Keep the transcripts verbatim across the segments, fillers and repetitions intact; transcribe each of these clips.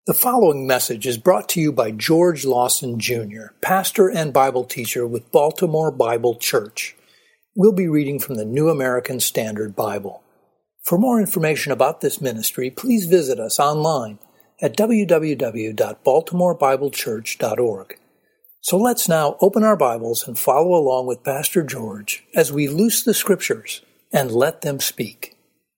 The following message is brought to you by George Lawson, Junior, pastor and Bible teacher with Baltimore Bible Church. We'll be reading from the New American Standard Bible. For more information about this ministry, please visit us online at w w w dot baltimore bible church dot org. So let's now open our Bibles and follow along with Pastor George as we loose the Scriptures and let them speak.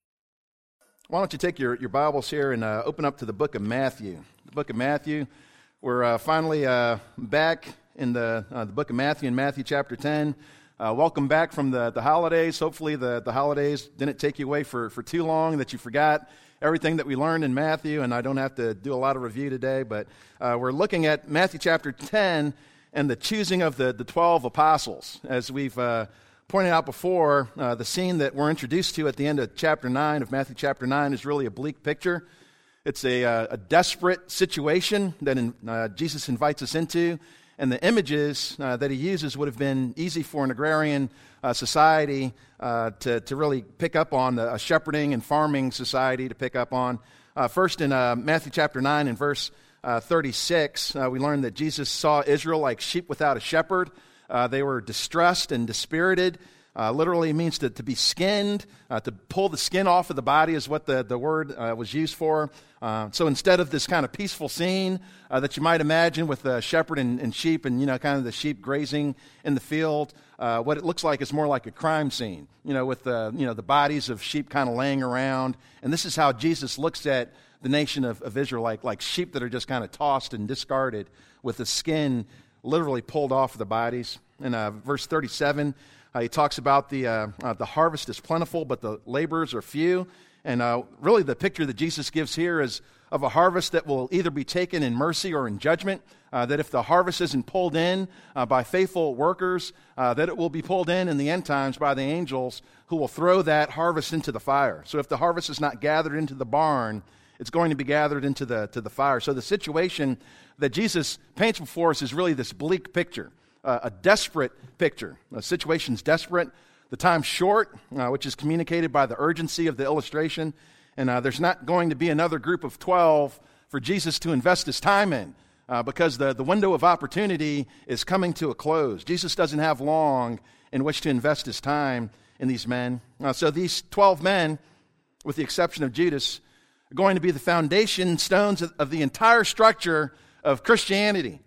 Why don't you take your, your Bibles here and uh, open up to the book of Matthew. The book of Matthew. We're uh, finally uh, back in the, uh, the book of Matthew in Matthew chapter ten. Uh, welcome back from the, the holidays. Hopefully the, the holidays didn't take you away for, for too long, that you forgot everything that we learned in Matthew, and I don't have to do a lot of review today, but uh, we're looking at Matthew chapter ten and the choosing of the, the twelve apostles. As we've uh, pointed out before, uh, the scene that we're introduced to at the end of chapter nine, of Matthew chapter nine, is really a bleak picture. It's a, uh, a desperate situation that in, uh, Jesus invites us into, and the images uh, that he uses would have been easy for an agrarian uh, society uh, to, to really pick up on, a shepherding and farming society to pick up on. Uh, first in uh, Matthew chapter nine and verse uh, thirty-six, uh, we learn that Jesus saw Israel like sheep without a shepherd. Uh, they were distressed and dispirited. Uh, literally means to, to be skinned. Uh, to pull the skin off of the body is what the, the word uh, was used for. Uh, so instead of this kind of peaceful scene uh, that you might imagine with the shepherd and, and sheep and, you know, kind of the sheep grazing in the field, uh, what it looks like is more like a crime scene, you know, with the, you know, the bodies of sheep kind of laying around. And this is how Jesus looks at the nation of, of Israel, like, like sheep that are just kind of tossed and discarded with the skin literally pulled off of the bodies. In uh, verse thirty-seven, uh, he talks about the uh, uh, the harvest is plentiful, but the laborers are few. And uh, really the picture that Jesus gives here is of a harvest that will either be taken in mercy or in judgment, uh, that if the harvest isn't pulled in uh, by faithful workers, uh, that it will be pulled in in the end times by the angels who will throw that harvest into the fire. So if the harvest is not gathered into the barn, it's going to be gathered into the to the fire. So the situation that Jesus paints before us is really this bleak picture, uh, a desperate picture. The situation's desperate, the time's short, uh, which is communicated by the urgency of the illustration, and uh, there's not going to be another group of twelve for Jesus to invest his time in, uh, because the, the window of opportunity is coming to a close. Jesus doesn't have long in which to invest his time in these men. Uh, so these twelve men, with the exception of Judas, are going to be the foundation stones of, of the entire structure of Christianity.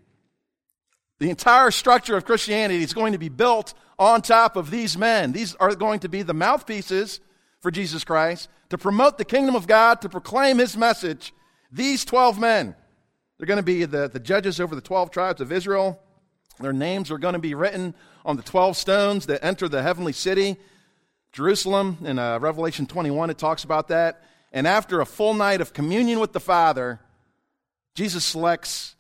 The entire structure of Christianity is going to be built on top of these men. These are going to be the mouthpieces for Jesus Christ to promote the kingdom of God, to proclaim his message. These twelve men, they're going to be the, the judges over the twelve tribes of Israel. Their names are going to be written on the twelve stones that enter the heavenly city, Jerusalem. In uh, Revelation twenty-one, it talks about that. And after a full night of communion with the Father, Jesus selects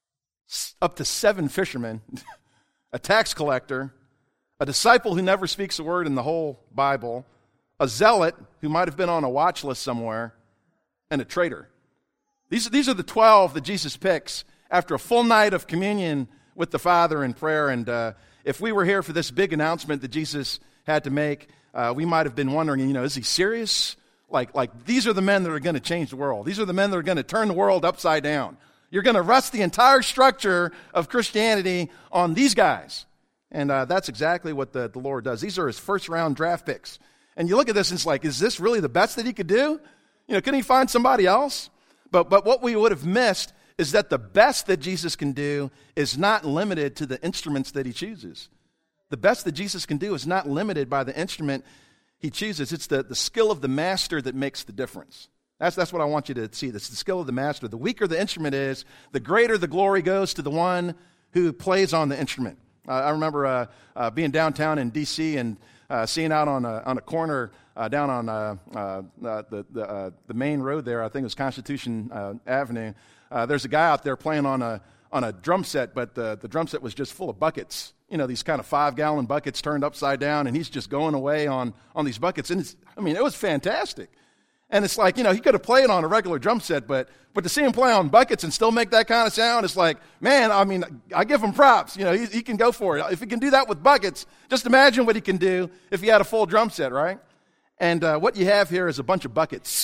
up to seven fishermen, a tax collector, a disciple who never speaks a word in the whole Bible, a zealot who might have been on a watch list somewhere, and a traitor. These, these are the twelve that Jesus picks after a full night of communion with the Father in prayer. And uh, if we were here for this big announcement that Jesus had to make, uh, we might have been wondering, you know, is he serious? Like, like these are the men that are going to change the world. These are the men that are going to turn the world upside down. You're going to rest the entire structure of Christianity on these guys. And uh, that's exactly what the, the Lord does. These are his first round draft picks. And you look at this and it's like, is this really the best that he could do? You know, couldn't he find somebody else? But, but what we would have missed is that the best that Jesus can do is not limited to the instruments that he chooses. The best that Jesus can do is not limited by the instrument he chooses. It's the, the skill of the master that makes the difference. That's, that's what I want you to see. This the skill of the master. The weaker the instrument is, the greater the glory goes to the one who plays on the instrument. Uh, I remember uh, uh, being downtown in D C and uh, seeing out on a, on a corner uh, down on uh, uh, the the, uh, the main road there. I think it was Constitution uh, Avenue. Uh, there's a guy out there playing on a on a drum set, but the, the drum set was just full of buckets. You know, these kind of five-gallon buckets turned upside down, and he's just going away on, on these buckets. And it's, I mean, it was fantastic. And it's like, you know, he could have played on a regular drum set, but but to see him play on buckets and still make that kind of sound, it's like, man, I mean, I give him props. You know, he, he can go for it. If he can do that with buckets, just imagine what he can do if he had a full drum set, right? And uh, what you have here is a bunch of buckets.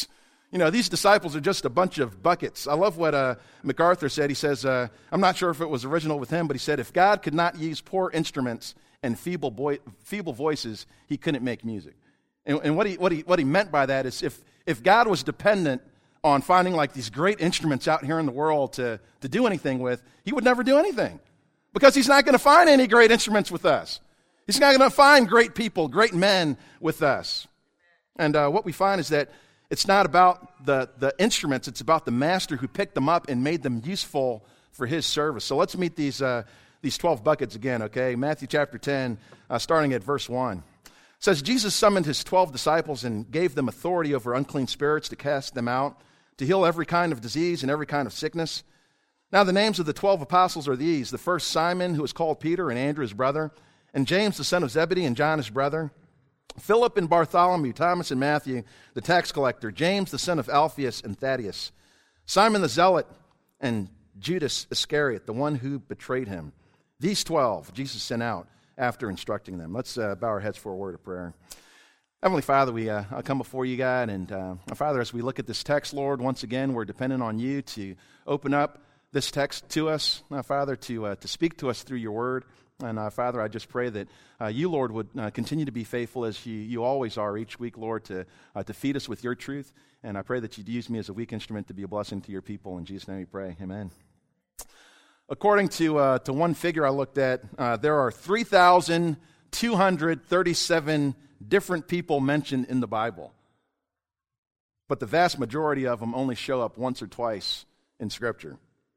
You know, these disciples are just a bunch of buckets. I love what uh, MacArthur said. He says, uh, I'm not sure if it was original with him, but he said, if God could not use poor instruments and feeble boy, feeble voices, he couldn't make music. And, and what he what he what he meant by that is if if God was dependent on finding like these great instruments out here in the world to to do anything with, he would never do anything, because he's not going to find any great instruments with us. He's not going to find great people, great men with us. And uh, what we find is that it's not about the, the instruments, it's about the master who picked them up and made them useful for his service. So let's meet these uh, these twelve buckets again, okay? Matthew chapter ten, uh, starting at verse one. It says, Jesus summoned his twelve disciples and gave them authority over unclean spirits to cast them out, to heal every kind of disease and every kind of sickness. Now the names of the twelve apostles are these: the first Simon, who is called Peter, and Andrew his brother, and James the son of Zebedee, and John his brother, Philip and Bartholomew, Thomas and Matthew, the tax collector, James the son of Alphaeus and Thaddeus, Simon the zealot, and Judas Iscariot, the one who betrayed him. These twelve Jesus sent out after instructing them. Let's uh, bow our heads for a word of prayer. Heavenly Father, we uh, I come before you, God, and uh, Father, as we look at this text, Lord, once again, we're dependent on you to open up this text to us, uh, Father, to uh, to speak to us through your word. And uh, Father, I just pray that uh, you, Lord, would uh, continue to be faithful as you, you always are each week, Lord, to uh, to feed us with your truth. And I pray that you'd use me as a weak instrument to be a blessing to your people. In Jesus' name we pray. Amen. According to uh, to one figure I looked at, uh, there are three thousand two hundred thirty-seven different people mentioned in the Bible. But the vast majority of them only show up once or twice in Scripture.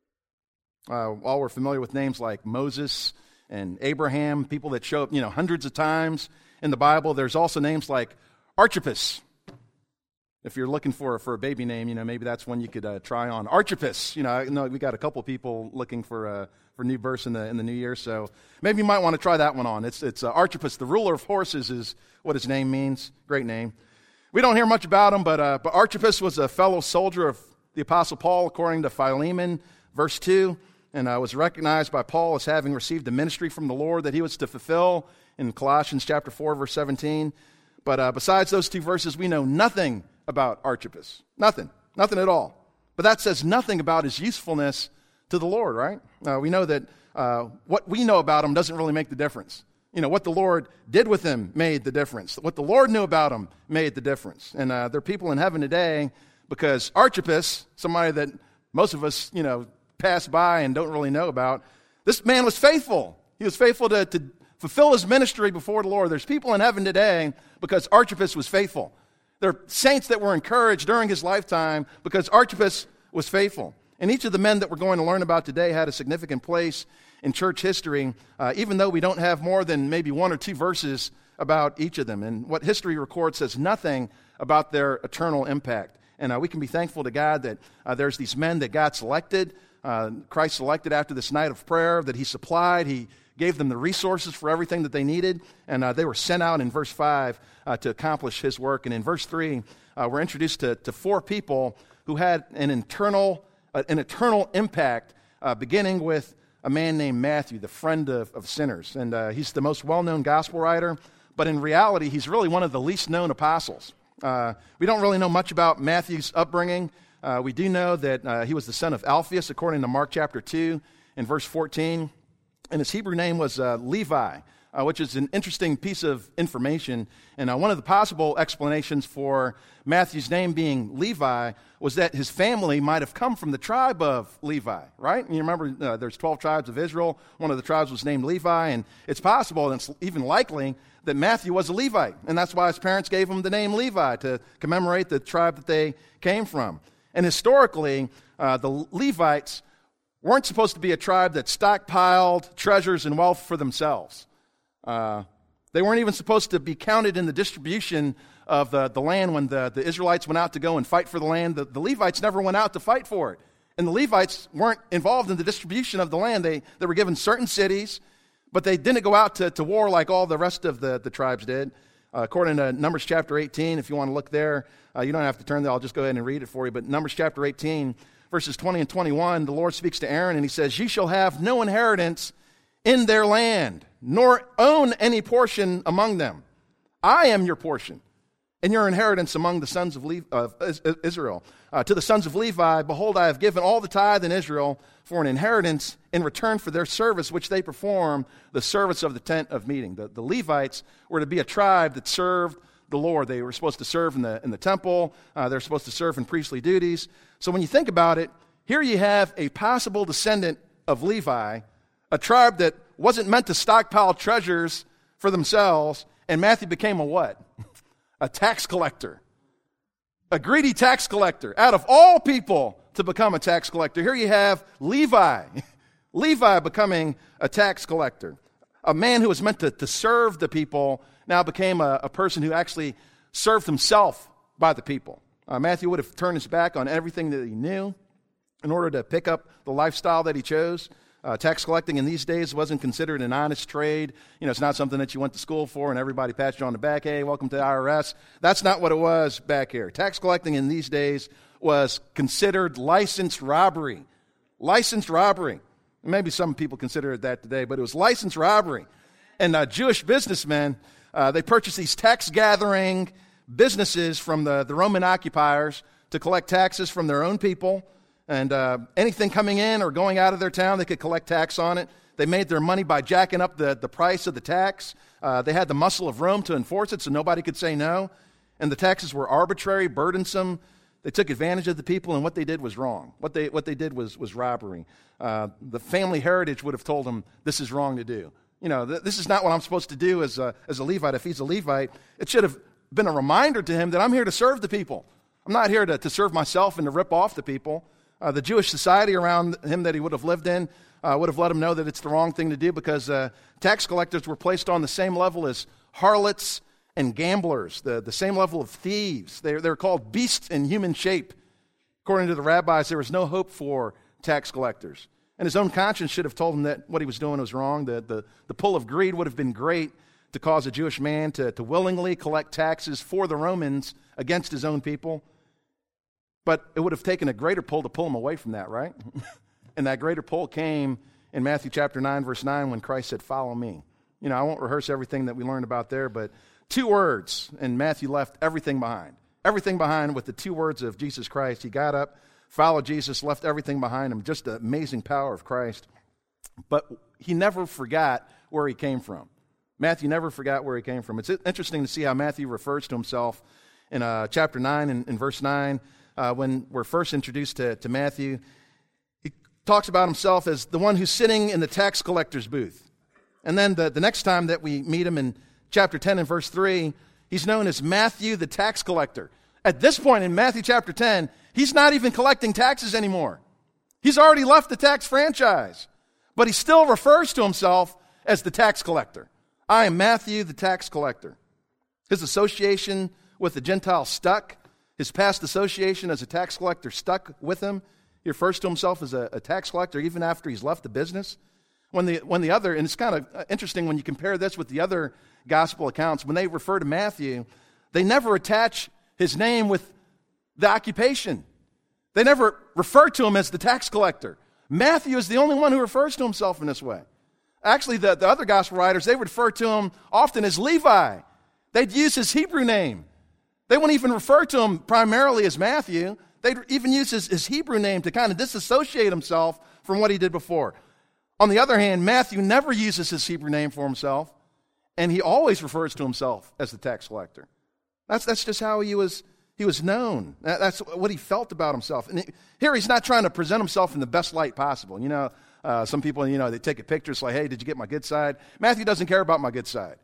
Uh, all we're familiar with names like Moses and Abraham, people that show up, you know, hundreds of times in the Bible. There's also names like Archippus. If you're looking for for a baby name, you know, maybe that's one you could uh, try on. Archippus. You know, I know we got a couple people looking for uh, for new births in the in the new year, so maybe you might want to try that one on. It's it's uh, Archippus, the ruler of horses, is what his name means. Great name. We don't hear much about him, but uh, but Archippus was a fellow soldier of the Apostle Paul, according to Philemon, verse two. And uh, was recognized by Paul as having received a ministry from the Lord that he was to fulfill in Colossians chapter four, verse seventeen. But uh, besides those two verses, we know nothing about Archippus. Nothing. Nothing at all. But that says nothing about his usefulness to the Lord, right? Uh, we know that uh, what we know about him doesn't really make the difference. You know, what the Lord did with him made the difference. What the Lord knew about him made the difference. And uh, there are people in heaven today because Archippus, somebody that most of us, you know, pass by and don't really know about, this man was faithful. He was faithful to, to fulfill his ministry before the Lord. There's people in heaven today because Archippus was faithful. There are saints that were encouraged during his lifetime because Archippus was faithful. And each of the men that we're going to learn about today had a significant place in church history, uh, even though we don't have more than maybe one or two verses about each of them. And what history records says nothing about their eternal impact. And uh, we can be thankful to God that uh, there's these men that God selected, uh, Christ selected after this night of prayer, that he supplied. He gave them the resources for everything that they needed, and uh, they were sent out in verse five uh, to accomplish his work. And in verse three, uh, we're introduced to, to four people who had an internal, uh, an eternal impact, uh, beginning with a man named Matthew, the friend of, of sinners. And uh, he's the most well-known gospel writer, but in reality, he's really one of the least known apostles. Uh, we don't really know much about Matthew's upbringing. Uh, we do know that uh, he was the son of Alphaeus, according to Mark chapter two, in verse fourteen. And his Hebrew name was uh, Levi, uh, which is an interesting piece of information. And uh, one of the possible explanations for Matthew's name being Levi was that his family might have come from the tribe of Levi, right? And you remember uh, there's twelve tribes of Israel. One of the tribes was named Levi, and it's possible, and it's even likely, that Matthew was a Levite. And that's why his parents gave him the name Levi, to commemorate the tribe that they came from. And historically, uh, the Levites weren't supposed to be a tribe that stockpiled treasures and wealth for themselves. Uh, they weren't even supposed to be counted in the distribution of the, the land when the, the Israelites went out to go and fight for the land. The, the Levites never went out to fight for it. And the Levites weren't involved in the distribution of the land. They, they were given certain cities, but they didn't go out to, to war like all the rest of the, the tribes did. Uh, according to Numbers chapter eighteen, if you want to look there, uh, you don't have to turn there. I'll just go ahead and read it for you. But Numbers chapter eighteen, verses twenty and twenty-one, the Lord speaks to Aaron and he says, "Ye shall have no inheritance in their land, nor own any portion among them. I am your portion. and your inheritance among the sons of, Le- of Israel. Uh, to the sons of Levi, behold, I have given all the tithe in Israel for an inheritance in return for their service, which they perform, the service of the tent of meeting. The, the Levites were to be a tribe that served the Lord. They were supposed to serve in the, in the temple. Uh, they're supposed to serve in priestly duties. So when you think about it, here you have a possible descendant of Levi, a tribe that wasn't meant to stockpile treasures for themselves, and Matthew became a what? A tax collector. A greedy tax collector. Out of all people to become a tax collector, here you have Levi. Levi becoming a tax collector. A man who was meant to, to serve the people now became a, a person who actually served himself by the people. Uh, Matthew would have turned his back on everything that he knew in order to pick up the lifestyle that he chose. Uh, tax collecting in these days wasn't considered an honest trade. You know, it's not something that you went to school for and everybody pats you on the back. Hey, welcome to the I R S. That's not what it was back here. Tax collecting in these days was considered licensed robbery. Licensed robbery. Maybe some people consider it that today, but it was licensed robbery. And uh, Jewish businessmen, uh, they purchased these tax gathering businesses from the, the Roman occupiers to collect taxes from their own people. And uh, anything coming in or going out of their town, they could collect tax on it. They made their money by jacking up the, the price of the tax. Uh, they had the muscle of Rome to enforce it, so nobody could say no. And the taxes were arbitrary, burdensome. They took advantage of the people, and what they did was wrong. What they what they did was was robbery. Uh, the family heritage would have told them this is wrong to do. You know, th- this is not what I'm supposed to do as a, as a Levite. If he's a Levite, it should have been a reminder to him that I'm here to serve the people. I'm not here to, to serve myself and to rip off the people. Uh, the Jewish society around him that he would have lived in uh, would have let him know that it's the wrong thing to do because uh, tax collectors were placed on the same level as harlots and gamblers, the, the same level of thieves. They're, they're called beasts in human shape. According to the rabbis, there was no hope for tax collectors. And his own conscience should have told him that what he was doing was wrong. The, the, the pull of greed would have been great to cause a Jewish man to, to willingly collect taxes for the Romans against his own people. But it would have taken a greater pull to pull him away from that, right? And that greater pull came in Matthew chapter nine, verse nine, when Christ said, "Follow me." You know, I won't rehearse everything that we learned about there, but two words, and Matthew left everything behind. Everything behind with the two words of Jesus Christ. He got up, followed Jesus, left everything behind him. Just the amazing power of Christ. But he never forgot where he came from. Matthew never forgot where he came from. It's interesting to see how Matthew refers to himself in uh, chapter nine and in verse nine. Uh, when we're first introduced to, to Matthew, he talks about himself as the one who's sitting in the tax collector's booth. And then the, the next time that we meet him in chapter ten and verse three, he's known as Matthew the tax collector. At this point in Matthew chapter ten, he's not even collecting taxes anymore. He's already left the tax franchise, but he still refers to himself as the tax collector. I am Matthew the tax collector. His association with the Gentiles stuck. His past association as a tax collector stuck with him. He refers to himself as a, a tax collector even after he's left the business. When the when the other, and it's kind of interesting when you compare this with the other gospel accounts, when they refer to Matthew, they never attach his name with the occupation. They never refer to him as the tax collector. Matthew is the only one who refers to himself in this way. Actually, the, the other gospel writers, they would refer to him often as Levi. They'd use his Hebrew name. They wouldn't even refer to him primarily as Matthew. They'd even use his, his Hebrew name to kind of disassociate himself from what he did before. On the other hand, Matthew never uses his Hebrew name for himself, and he always refers to himself as the tax collector. That's, that's just how he was, he was known. That, that's what he felt about himself. And he, here he's not trying to present himself in the best light possible. You know, uh, some people, you know, they take a picture, it's like, hey, did you get my good side? Matthew doesn't care about my good side.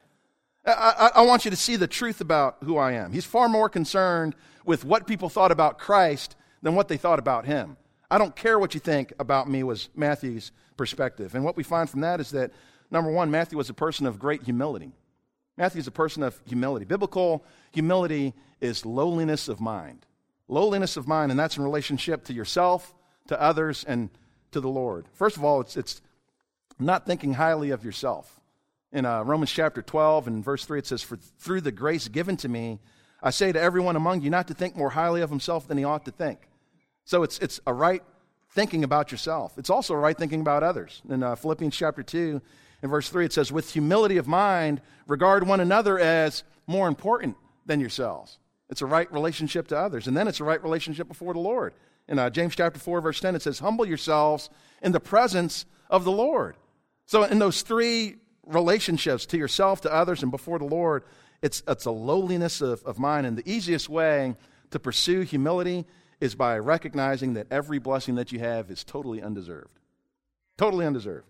I, I, I want you to see the truth about who I am. He's far more concerned with what people thought about Christ than what they thought about him. I don't care what you think about me was Matthew's perspective. And what we find from that is that, number one, Matthew was a person of great humility. Matthew is a person of humility. Biblical humility is lowliness of mind. Lowliness of mind, and that's in relationship to yourself, to others, and to the Lord. First of all, it's, it's not thinking highly of yourself. In uh, Romans chapter twelve and verse three, it says, "For through the grace given to me, I say to everyone among you not to think more highly of himself than he ought to think." So it's it's a right thinking about yourself. It's also a right thinking about others. In uh, Philippians chapter two and verse three, it says, "With humility of mind, regard one another as more important than yourselves." It's a right relationship to others. And then it's a right relationship before the Lord. In uh, James chapter four, verse ten, it says, humble yourselves in the presence of the Lord. So in those three relationships, to yourself, to others, and before the Lord, it's, it's a lowliness of, of mind. And the easiest way to pursue humility is by recognizing that every blessing that you have is totally undeserved. Totally undeserved.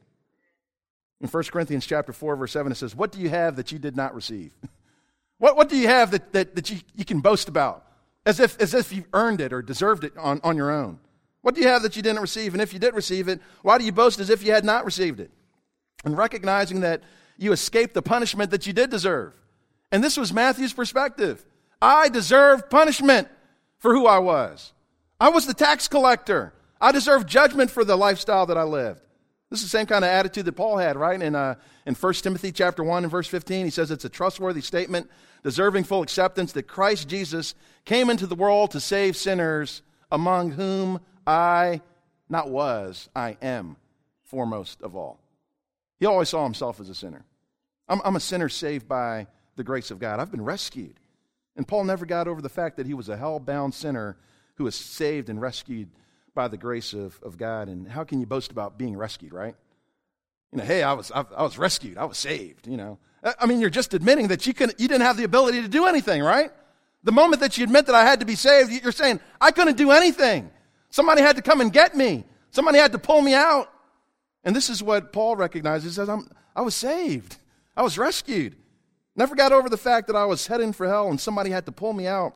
In First Corinthians chapter four, verse seven, it says, what do you have that you did not receive? What, what do you have that, that, that you, you can boast about? As if, as if you've earned it or deserved it on, on your own. What do you have that you didn't receive? And if you did receive it, why do you boast as if you had not received it? And recognizing that you escaped the punishment that you did deserve. And this was Matthew's perspective. I deserved punishment for who I was. I was the tax collector. I deserved judgment for the lifestyle that I lived. This is the same kind of attitude that Paul had, right? In uh, in First Timothy chapter one and verse fifteen, he says it's a trustworthy statement, deserving full acceptance, that Christ Jesus came into the world to save sinners, among whom I, not was, I am foremost of all. He always saw himself as a sinner. I'm, I'm a sinner saved by the grace of God. I've been rescued. And Paul never got over the fact that he was a hell-bound sinner who was saved and rescued by the grace of, of God. And how can you boast about being rescued, right? You know, hey, I was I, I was rescued. I was saved, you know. I mean, you're just admitting that you can you didn't have the ability to do anything, right? The moment that you admit that I had to be saved, you're saying, I couldn't do anything. Somebody had to come and get me. Somebody had to pull me out. And this is what Paul recognizes. He says, I'm, I was saved. I was rescued. Never got over the fact that I was heading for hell and somebody had to pull me out.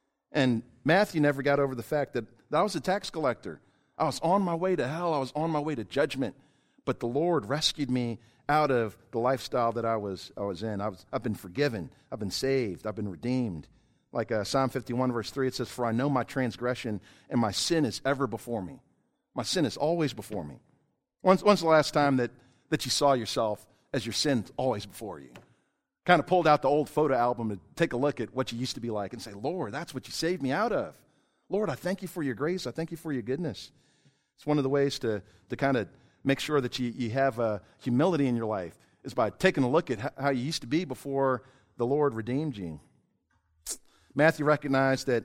And Matthew never got over the fact that I was a tax collector. I was on my way to hell. I was on my way to judgment. But the Lord rescued me out of the lifestyle that I was I was in. I was, I've been forgiven. I've been saved. I've been redeemed. Like uh, Psalm fifty-one, verse three, it says, for I know my transgression and my sin is ever before me. My sin is always before me. When's, when's the last time that, that you saw yourself as your sin's always before you? Kind of pulled out the old photo album to take a look at what you used to be like and say, Lord, that's what you saved me out of. Lord, I thank you for your grace. I thank you for your goodness. It's one of the ways to, to kind of make sure that you, you have uh, humility in your life is by taking a look at how you used to be before the Lord redeemed you. Matthew recognized that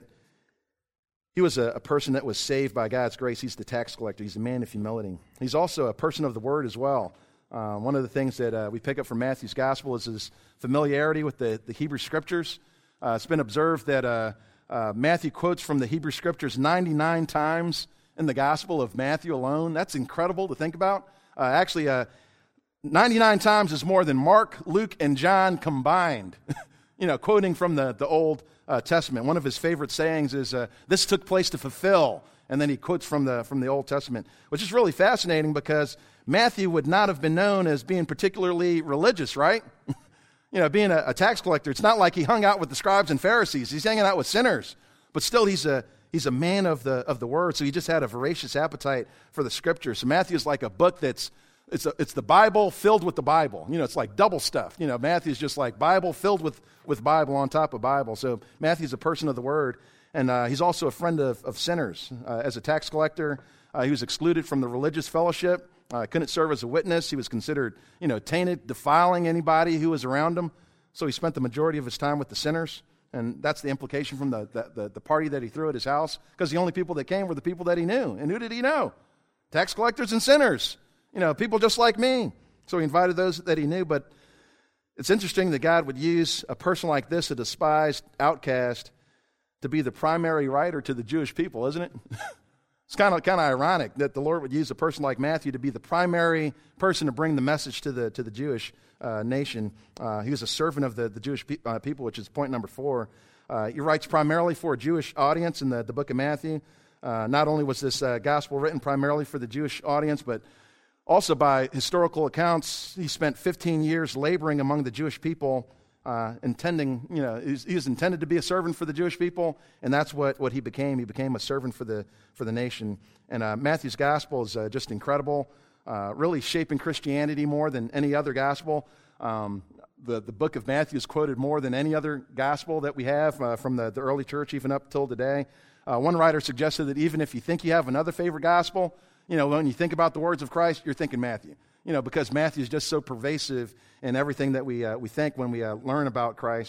he was a, a person that was saved by God's grace. He's the tax collector. He's a man of humility. He's also a person of the word as well. Uh, one of the things that uh, we pick up from Matthew's gospel is his familiarity with the, the Hebrew scriptures. Uh, it's been observed that uh, uh, Matthew quotes from the Hebrew scriptures ninety-nine times in the gospel of Matthew alone. That's incredible to think about. Uh, actually, uh, ninety-nine times is more than Mark, Luke, and John combined. You know, quoting from the, the Old uh, Testament. One of his favorite sayings is, uh, this took place to fulfill. And then he quotes from the from the Old Testament, which is really fascinating because Matthew would not have been known as being particularly religious, right? You know, being a, a tax collector, it's not like he hung out with the scribes and Pharisees. He's hanging out with sinners. But still, he's a he's a man of the of the word, so he just had a voracious appetite for the scriptures. So Matthew's like a book that's It's a, it's the Bible filled with the Bible. You know, it's like double stuff. You know, Matthew's just like Bible filled with, with Bible on top of Bible. So Matthew's a person of the Word, and uh, he's also a friend of, of sinners. Uh, as a tax collector, uh, he was excluded from the religious fellowship. Uh, couldn't serve as a witness. He was considered, you know, tainted, defiling anybody who was around him. So he spent the majority of his time with the sinners. And that's the implication from the, the, the, the party that he threw at his house, because the only people that came were the people that he knew. And who did he know? Tax collectors and sinners. You know, people just like me. So he invited those that he knew. But it's interesting that God would use a person like this, a despised outcast, to be the primary writer to the Jewish people, isn't it? It's kind of kind of ironic that the Lord would use a person like Matthew to be the primary person to bring the message to the to the Jewish uh, nation. Uh, he was a servant of the, the Jewish pe- uh, people, which is point number four. Uh, he writes primarily for a Jewish audience in the, the book of Matthew. Uh, not only was this uh, gospel written primarily for the Jewish audience, but also by historical accounts, he spent fifteen years laboring among the Jewish people, uh, intending, you know, he was, he was intended to be a servant for the Jewish people, and that's what, what he became. He became a servant for the for the nation. And uh, Matthew's gospel is uh, just incredible, uh, really shaping Christianity more than any other gospel. Um, the, the book of Matthew is quoted more than any other gospel that we have uh, from the, the early church, even up till today. Uh, one writer suggested that even if you think you have another favorite gospel, you know, when you think about the words of Christ, you're thinking Matthew. You know, because Matthew is just so pervasive in everything that we uh, we think when we uh, learn about Christ.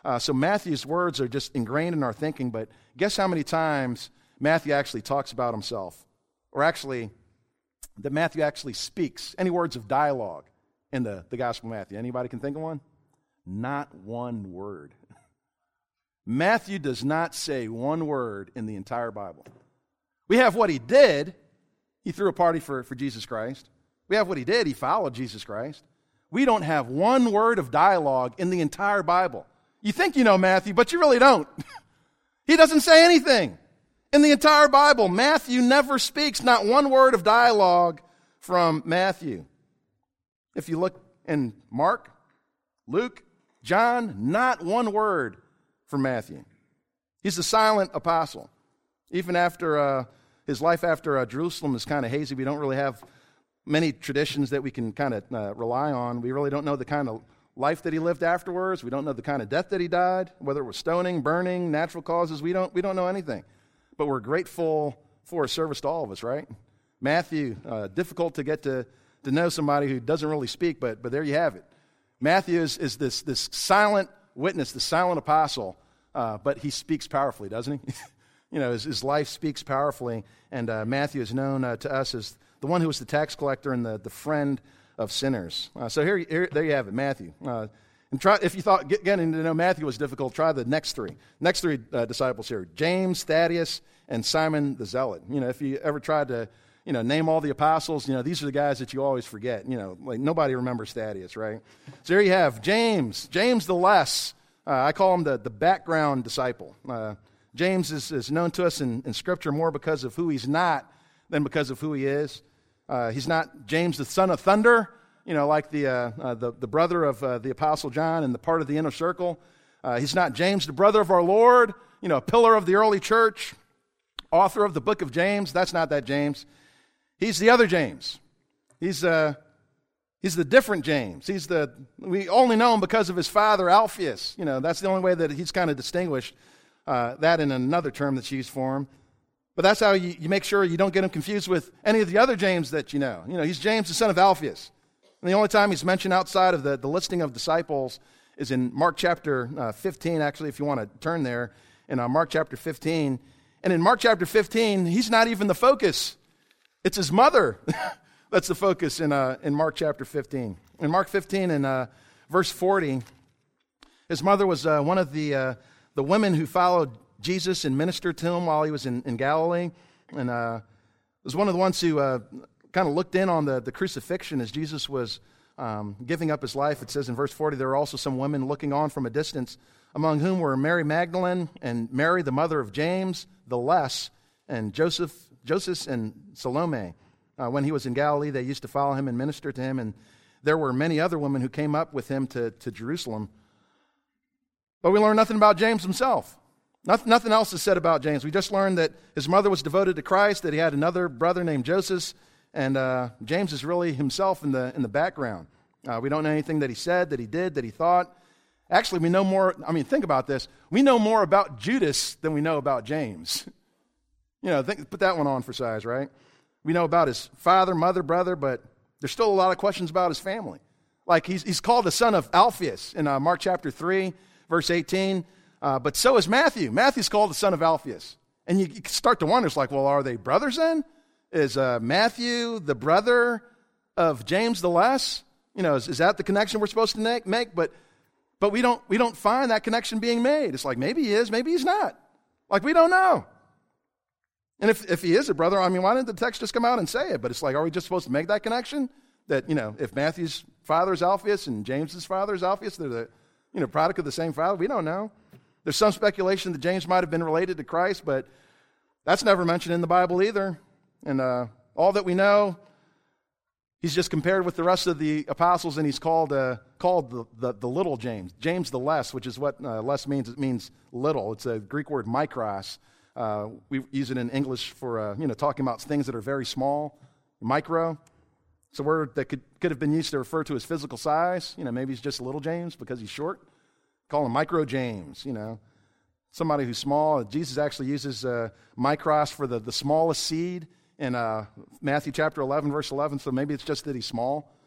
Uh, so Matthew's words are just ingrained in our thinking, but guess how many times Matthew actually talks about himself? Or actually, that Matthew actually speaks. Any words of dialogue in the, the Gospel of Matthew? Anybody can think of one? Not one word. Matthew does not say one word in the entire Bible. We have what he did. He threw a party for, for Jesus Christ. We have what he did. He followed Jesus Christ. We don't have one word of dialogue in the entire Bible. You think you know Matthew, but you really don't. He doesn't say anything. In the entire Bible, Matthew never speaks, not one word of dialogue from Matthew. If you look in Mark, Luke, John, not one word from Matthew. He's the silent apostle. Even after uh, his life after uh, Jerusalem is kind of hazy. We don't really have many traditions that we can kind of uh, rely on. We really don't know the kind of life that he lived afterwards. We don't know the kind of death that he died, whether it was stoning, burning, natural causes. We don't we don't know anything. But we're grateful for his service to all of us, right? Matthew, uh, difficult to get to, to know somebody who doesn't really speak, but but there you have it. Matthew is, is this, this silent witness, the silent apostle, uh, but he speaks powerfully, doesn't he? You know, his, his life speaks powerfully, and uh, Matthew is known uh, to us as the one who was the tax collector and the, the friend of sinners. Uh, so here, here, there you have it, Matthew. Uh, and try, if you thought get, getting to know Matthew was difficult, try the next three. Next three uh, disciples here: James, Thaddeus, and Simon the Zealot. You know, if you ever tried to, you know, name all the apostles, you know, these are the guys that you always forget. You know, like nobody remembers Thaddeus, right? So here you have James, James the Less. Uh, I call him the, the background disciple. Uh, James is, is known to us in, in Scripture more because of who he's not than because of who he is. Uh, he's not James the son of thunder, you know, like the uh, uh, the, the brother of uh, the Apostle John and the part of the inner circle. Uh, he's not James, the brother of our Lord, you know, a pillar of the early church, author of the book of James. That's not that James. He's the other James. He's uh, he's the different James. He's the we only know him because of his father Alphaeus. You know, that's the only way that he's kind of distinguished. Uh, that in another term that's used for him. But that's how you, you make sure you don't get him confused with any of the other James that you know. You know, he's James, the son of Alphaeus. And the only time he's mentioned outside of the, the listing of disciples is in Mark chapter uh, fifteen, actually, if you want to turn there, in uh, Mark chapter fifteen. And in Mark chapter fifteen, he's not even the focus. It's his mother that's the focus in uh, in Mark chapter fifteen. In Mark fifteen, in uh, verse forty, his mother was uh, one of the... Uh, The women who followed Jesus and ministered to him while he was in, in Galilee, and uh, was one of the ones who uh, kind of looked in on the, the crucifixion as Jesus was um, giving up his life. It says in verse forty, there were also some women looking on from a distance, among whom were Mary Magdalene and Mary, the mother of James the Less, and Joseph, Joseph and Salome. Uh, when he was in Galilee, they used to follow him and minister to him, and there were many other women who came up with him to, to Jerusalem. But we learn nothing about James himself. Nothing, nothing else is said about James. We just learned that his mother was devoted to Christ, that he had another brother named Joseph, and uh, James is really himself in the in the background. Uh, we don't know anything that he said, that he did, that he thought. Actually, we know more. I mean, think about this. We know more about Judas than we know about James. You know, think, put that one on for size, right? We know about his father, mother, brother, but there's still a lot of questions about his family. Like he's he's called the son of Alphaeus in uh, Mark chapter three. Verse eighteen, uh, but so is Matthew. Matthew's called the son of Alphaeus. And you, you start to wonder, it's like, well, are they brothers then? Is uh, Matthew the brother of James the Less? You know, is, is that the connection we're supposed to make? make? But but we don't we don't find that connection being made. It's like, maybe he is, maybe he's not. Like, we don't know. And if, if he is a brother, I mean, why didn't the text just come out and say it? But it's like, are we just supposed to make that connection? That, you know, if Matthew's father is Alphaeus and James's father is Alphaeus, they're the You know, product of the same father? We don't know. There's some speculation that James might have been related to Christ, but that's never mentioned in the Bible either. And uh, all that we know, he's just compared with the rest of the apostles, and he's called uh, called the, the, the little James, James the Less, which is what uh, less means. It means little. It's a Greek word, mikros. Uh, we use it in English for uh, you know talking about things that are very small, micro. It's a word that could, could have been used to refer to his physical size. You know, maybe he's just little James because he's short. Call him micro James, you know. Somebody who's small. Jesus actually uses uh, mikros for the, the smallest seed in uh, Matthew chapter eleven, verse eleven, so maybe it's just that he's small.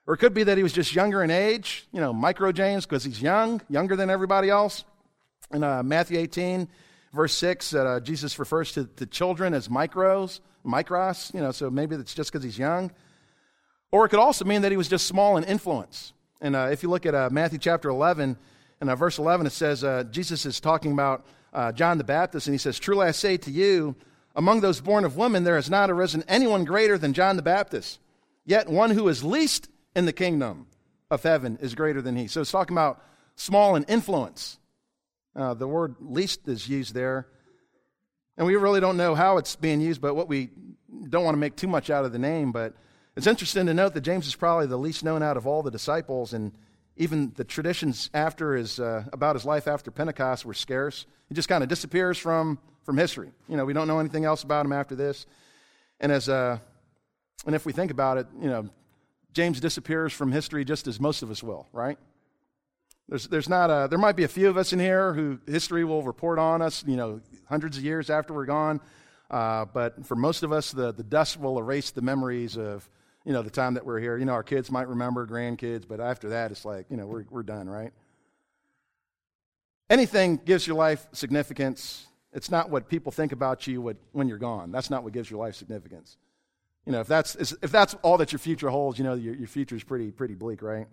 Or it could be that he was just younger in age, you know, micro James, because he's young, younger than everybody else. In uh, Matthew eighteen, verse six, uh, Jesus refers to, to children as micros, micros, you know, so maybe it's just because he's young. Or it could also mean that he was just small in influence. And uh, if you look at uh, Matthew chapter eleven, in uh, verse eleven, it says, uh, Jesus is talking about uh, John the Baptist, and he says, "Truly I say to you, among those born of women, there has not arisen anyone greater than John the Baptist. Yet one who is least in the kingdom of heaven is greater than he." So it's talking about small in influence. Uh, the word least is used there. And we really don't know how it's being used, but what we don't want to make too much out of the name. But it's interesting to note that James is probably the least known out of all the disciples, and even the traditions after his, uh, about his life after Pentecost were scarce. He just kind of disappears from, from history. You know, we don't know anything else about him after this. And as uh, and if we think about it, you know, James disappears from history just as most of us will, right? There's there's not a, there might be a few of us in here who history will report on us, you know, hundreds of years after we're gone. Uh, but for most of us, the, the dust will erase the memories of, you know, the time that we're here. You know, our kids might remember, grandkids, but after that, it's like, you know, we're we're done, right? Anything gives your life significance. It's not what people think about you when you're gone. That's not what gives your life significance. You know, if that's if that's all that your future holds, you know, your, your future is pretty pretty bleak, right?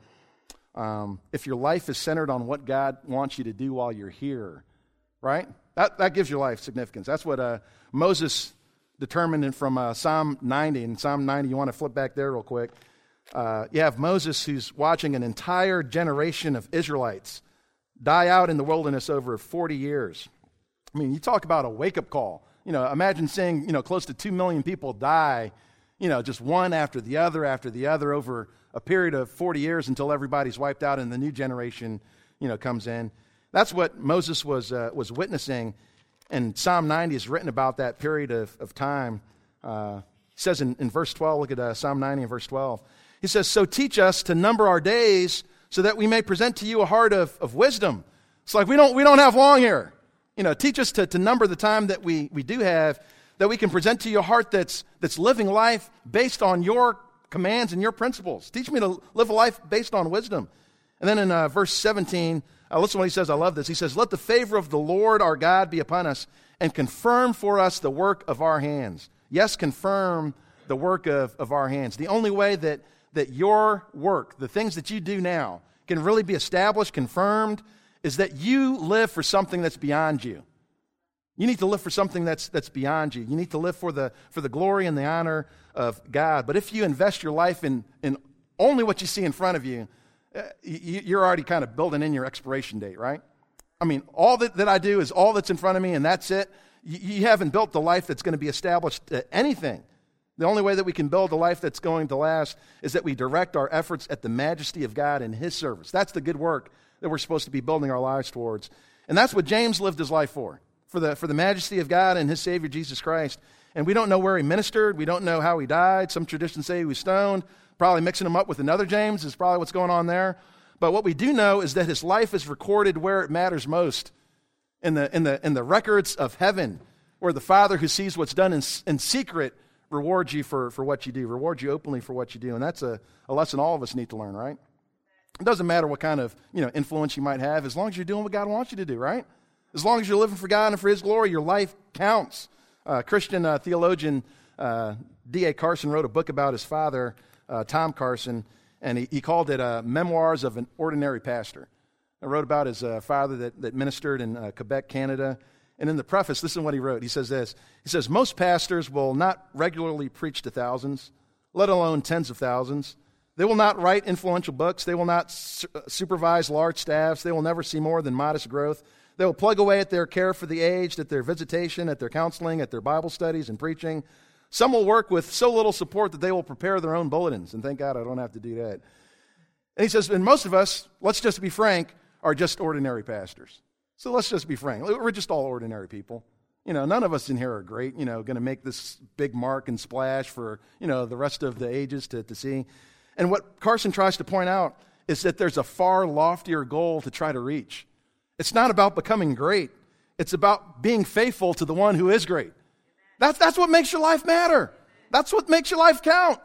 Um, if your life is centered on what God wants you to do while you're here, right? That that gives your life significance. That's what uh, Moses determined from uh, Psalm ninety. In Psalm ninety, you want to flip back there real quick. Uh, you have Moses who's watching an entire generation of Israelites die out in the wilderness over forty years. I mean, you talk about a wake-up call. You know, imagine seeing, you know, close to two million people die, you know, just one after the other after the other over a period of forty years until everybody's wiped out and the new generation, you know, comes in. That's what Moses was uh, was witnessing, and Psalm ninety is written about that period of, of time. Uh, it says in, in verse twelve, look at uh, Psalm ninety and verse twelve. He says, "So teach us to number our days so that we may present to you a heart of, of wisdom." It's like we don't we don't have long here. You know, teach us to, to number the time that we, we do have, that we can present to you a heart that's that's living life based on your commands and your principles. Teach me to live a life based on wisdom. And then in uh, verse seventeen, uh, listen to what he says. I love this. He says, "Let the favor of the Lord our God be upon us, and confirm for us the work of our hands." Yes, confirm the work of, of our hands. The only way that, that your work, the things that you do now, can really be established, confirmed, is that you live for something that's beyond you. You need to live for something that's that's beyond you. You need to live for the for the glory and the honor of God. But if you invest your life in, in only what you see in front of you, uh, you, you're already kind of building in your expiration date, right? I mean, all that, that I do is all that's in front of me, and that's it. You, you haven't built the life that's going to be established to anything. The only way that we can build a life that's going to last is that we direct our efforts at the majesty of God and His service. That's the good work that we're supposed to be building our lives towards. And that's what James lived his life for, for the, for the majesty of God and His Savior, Jesus Christ. And we don't know where he ministered. We don't know how he died. Some traditions say he was stoned. Probably mixing him up with another James is probably what's going on there. But what we do know is that his life is recorded where it matters most, in the, in the, in the records of heaven, where the Father who sees what's done in, in secret rewards you for, for what you do, rewards you openly for what you do. And that's a, a lesson all of us need to learn, right? It doesn't matter what kind of, you know, influence you might have, as long as you're doing what God wants you to do, right? As long as you're living for God and for His glory, your life counts. Uh, Christian uh, theologian uh, D A Carson wrote a book about his father, uh, Tom Carson, and he, he called it uh, Memoirs of an Ordinary Pastor. He wrote about his uh, father that, that ministered in uh, Quebec, Canada. And in the preface, listen to what he wrote. He says this. He says, "Most pastors will not regularly preach to thousands, let alone tens of thousands. They will not write influential books. They will not su- supervise large staffs. They will never see more than modest growth. They will plug away at their care for the aged, at their visitation, at their counseling, at their Bible studies and preaching. Some will work with so little support that they will prepare their own bulletins." And thank God I don't have to do that. And he says, and most of us, let's just be frank, are just ordinary pastors. So let's just be frank. We're just all ordinary people. You know, none of us in here are great, you know, going to make this big mark and splash for, you know, the rest of the ages to, to see. And what Carson tries to point out is that there's a far loftier goal to try to reach. It's not about becoming great. It's about being faithful to the one who is great. That's, that's what makes your life matter. That's what makes your life count.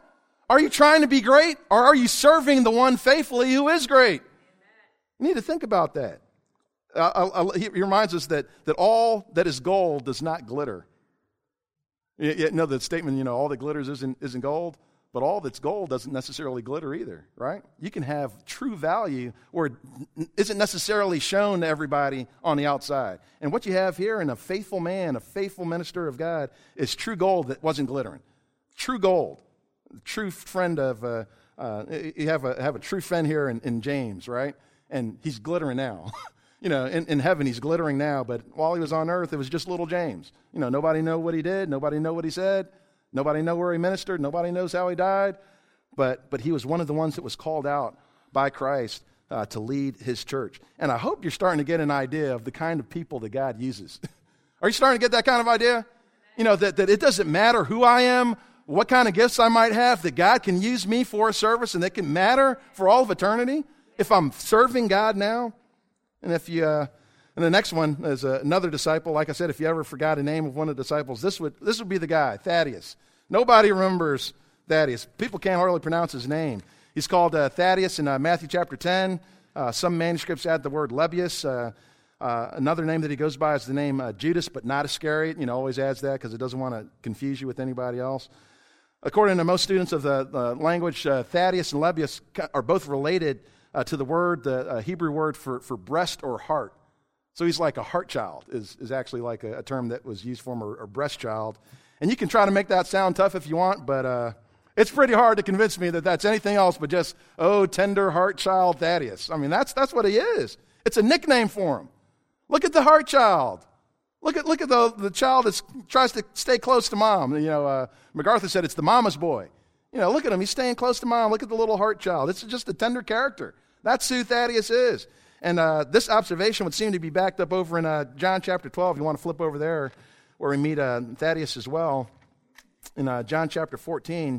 Are you trying to be great, or are you serving the one faithfully who is great? You need to think about that. Uh, uh, he reminds us that, that all that is gold does not glitter. You, you know the statement, you know, all that glitters isn't, isn't gold, but all that's gold doesn't necessarily glitter either, right? You can have true value where it isn't necessarily shown to everybody on the outside. And what you have here in a faithful man, a faithful minister of God, is true gold that wasn't glittering. True gold. True friend of, uh, uh, you have a, have a true friend here in, in James, right? And he's glittering now. You know, in, in heaven, he's glittering now, but while he was on earth, it was just little James. You know, nobody know what he did. Nobody know what he said. Nobody know where he ministered. Nobody knows how he died. But but he was one of the ones that was called out by Christ uh, to lead his church. And I hope you're starting to get an idea of the kind of people that God uses. Are you starting to get that kind of idea? You know, that, that it doesn't matter who I am, what kind of gifts I might have, that God can use me for a service and that can matter for all of eternity if I'm serving God now. And if you, uh, and the next one is uh, another disciple. Like I said, if you ever forgot a name of one of the disciples, this would this would be the guy, Thaddeus. Nobody remembers Thaddeus. People can't hardly pronounce his name. He's called uh, Thaddeus in uh, Matthew chapter ten. Uh, some manuscripts add the word Lebbeus. Uh, uh, another name that he goes by is the name uh, Judas, but not Iscariot. You know, always adds that because it doesn't want to confuse you with anybody else. According to most students of the, the language, uh, Thaddeus and Lebbeus are both related Uh, to the word, the uh, Hebrew word for, for breast or heart. So he's like a heart child is, is actually like a, a term that was used for him, or, or breast child. And you can try to make that sound tough if you want, but uh, it's pretty hard to convince me that that's anything else but just, oh, tender heart child Thaddeus. I mean, that's that's what he is. It's a nickname for him. Look at the heart child. Look at look at the, the child that tries to stay close to mom. You know, uh, MacArthur said it's the mama's boy. You know, look at him. He's staying close to mom. Look at the little heart child. It's just a tender character. That's who Thaddeus is. And uh, this observation would seem to be backed up over in uh, John chapter twelve. You want to flip over there where we meet uh, Thaddeus as well. In uh, John chapter fourteen.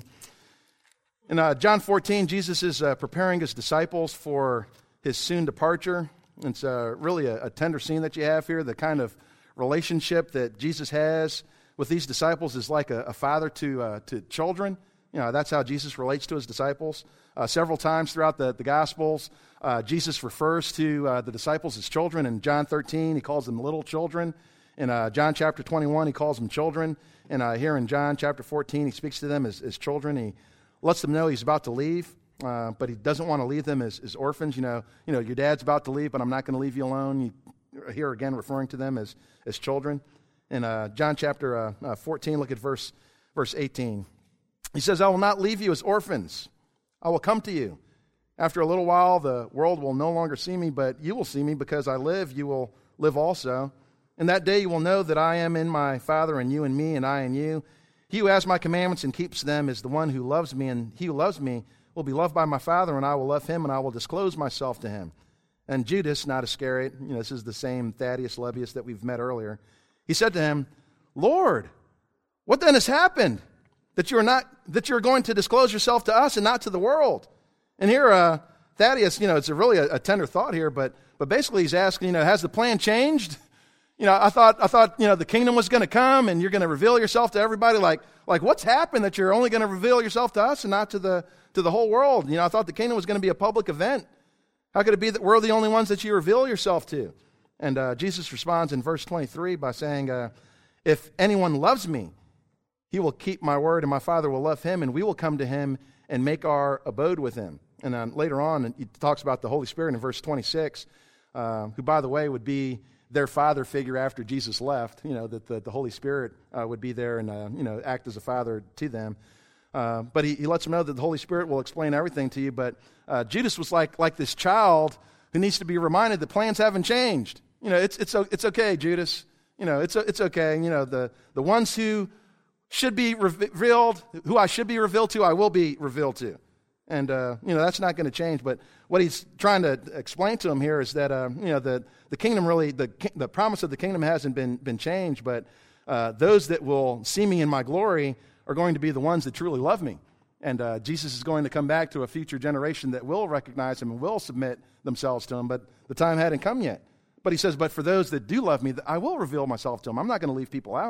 In uh, John fourteen, Jesus is uh, preparing his disciples for his soon departure. It's uh, really a, a tender scene that you have here. The kind of relationship that Jesus has with these disciples is like a, a father to uh, to children. You know, that's how Jesus relates to his disciples. Uh, several times throughout the, the Gospels, uh, Jesus refers to uh, the disciples as children. In John thirteen, he calls them little children. In uh, John chapter twenty-one, he calls them children. And uh, here in John chapter fourteen, he speaks to them as, as children. He lets them know he's about to leave, uh, but he doesn't want to leave them as, as orphans. You know, you know, your dad's about to leave, but I'm not going to leave you alone. You here again referring to them as, as children. In uh, John chapter uh, uh, fourteen, look at verse verse eighteen. He says, I will not leave you as orphans. I will come to you. After a little while, the world will no longer see me, but you will see me because I live. You will live also. And that day you will know that I am in my Father, and you in me, and I in you. He who has my commandments and keeps them is the one who loves me, and he who loves me will be loved by my Father, and I will love him, and I will disclose myself to him. And Judas, not Iscariot, you know, this is the same Thaddeus Lebbeus that we've met earlier. He said to him, Lord, what then has happened? That you're not, that you're going to disclose yourself to us and not to the world. And here, uh, Thaddeus, you know, it's a really a, a tender thought here, but but basically he's asking, you know, has the plan changed? You know, I thought, I thought, you know, the kingdom was going to come and you're going to reveal yourself to everybody. Like, like what's happened that you're only going to reveal yourself to us and not to the to the whole world? You know, I thought the kingdom was going to be a public event. How could it be that we're the only ones that you reveal yourself to? And uh, Jesus responds in verse twenty-three by saying, uh, if anyone loves me, he will keep my word, and my Father will love him, and we will come to him and make our abode with him. And uh, later on, he talks about the Holy Spirit in verse twenty-six, uh, who, by the way, would be their father figure after Jesus left. You know, that the, the Holy Spirit uh, would be there and, uh, you know, act as a father to them. Uh, but he, he lets them know that the Holy Spirit will explain everything to you. But uh, Judas was like like this child who needs to be reminded that plans haven't changed. You know, it's it's it's okay, Judas. You know, it's it's okay. You know, the the ones who should be revealed, who I should be revealed to, I will be revealed to. And, uh, you know, that's not going to change. But what he's trying to explain to him here is that, uh, you know, the, the kingdom really, the the promise of the kingdom hasn't been, been changed, but uh, those that will see me in my glory are going to be the ones that truly love me. And uh, Jesus is going to come back to a future generation that will recognize him and will submit themselves to him, but the time hadn't come yet. But he says, but for those that do love me, I will reveal myself to them. I'm not going to leave people out.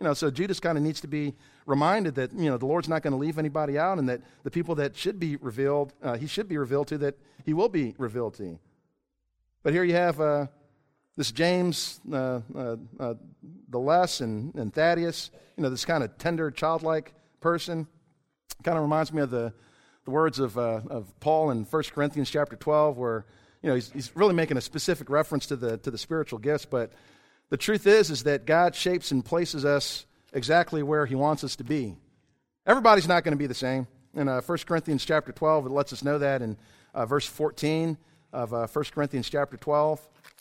You know, so Judas kind of needs to be reminded that, you know, the Lord's not going to leave anybody out, and that the people that should be revealed, uh, he should be revealed to, that he will be revealed to. But here you have uh, this James, uh, uh, uh, the Les, and, and Thaddeus, you know, this kind of tender, childlike person. Kind of reminds me of the, the words of uh, of Paul in First Corinthians chapter twelve, where, you know, he's, he's really making a specific reference to the to the spiritual gifts. But the truth is, is that God shapes and places us exactly where he wants us to be. Everybody's not going to be the same. In uh, First Corinthians chapter twelve, it lets us know that in uh, verse fourteen of uh, First Corinthians chapter twelve.